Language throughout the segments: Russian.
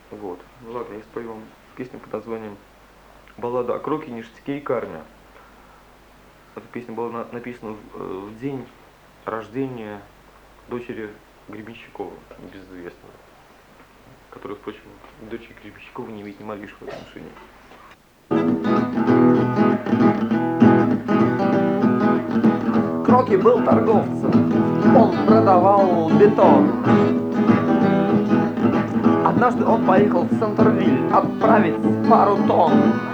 Вот. Ну ладно, я спою вам песню под названием «Баллада о Кроке, ништяке и карме». Эта песня была написана в день рождения дочери Гребенщикова, небезызвестного, которая, впрочем, к дочери Гребенщикова не имеет ни малейшего отношения. Кроки был торговцем, он продавал бетон. Однажды он поехал в Центрвиль отправить пару тонн.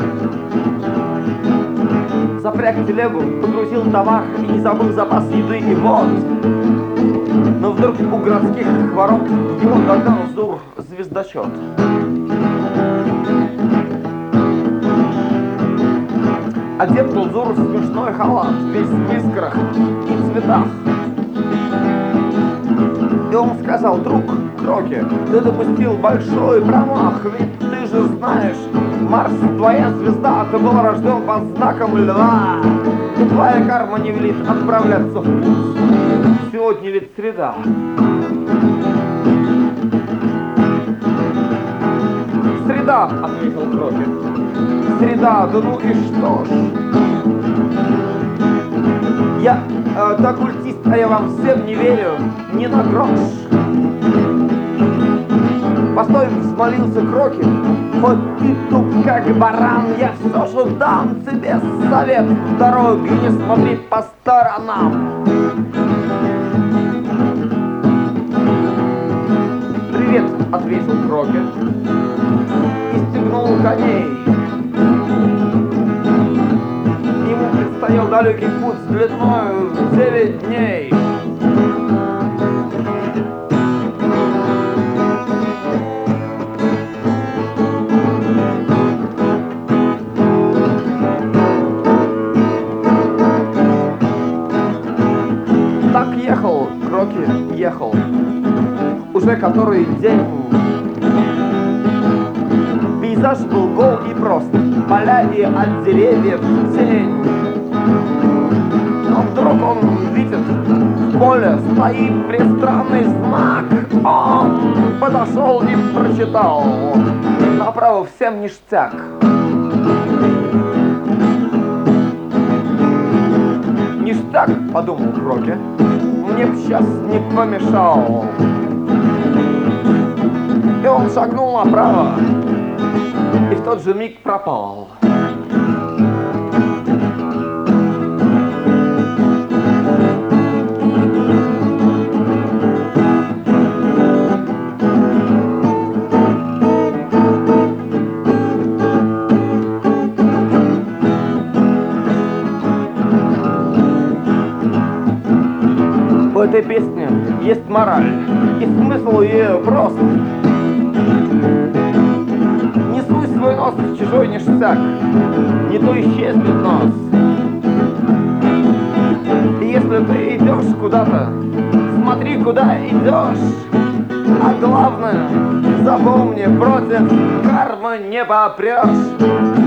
Запряг телегу, погрузил товар и не забыл запас еды и вод. Но вдруг у городских ворот его догнал Зур звездочет. Одет был Зур в смешной халат, весь в искрах и цветах. И он сказал: друг Кроки, ты допустил большой промах, ведь ты же знаешь, Марс твоя звезда, ты был рожден под знаком льва, и твоя карма не велит отправляться в путь. Сегодня ведь среда. Среда, ответил Кроки. Среда, да ну и что ж. Я оккультист, а я вам всем не верю, ни на грош. Постой, взмолился Кроки, хоть ты туп как баран, я все же дам тебе совет в дороге, не смотри по сторонам. Привет, ответил Кроки и стегнул коней. Ему предстоял далекий путь с длиною в 9 дней. Так ехал, Кроки ехал, уже который день. Пейзаж был гол и прост, поля и от деревьев тень. Но вдруг он видит, в поле стоит пристранный знак. Он подошел и прочитал: направо всем ништяк. Ништяк, подумал Кроки, мне б сейчас не помешал. И он шагнул направо и в тот же миг пропал. В этой песне есть мораль, и смысл ее прост. Не суй свой нос в чужой ништяк, не то исчезнет нос. И если ты идешь куда-то, смотри, куда идешь. А главное, запомни, против кармы не попрешь.